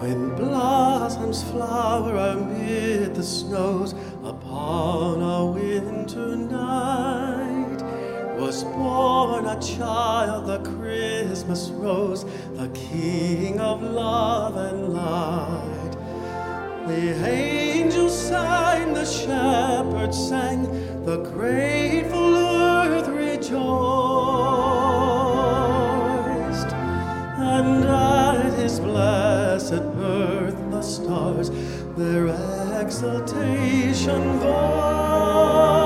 when blossoms flower amid the snows upon a winter night, was born a child, the Christmas rose, the King of love and light. The angels sang, the shepherds sang, the grateful earth rejoiced, and at his blessed birth the stars their exultation voiced.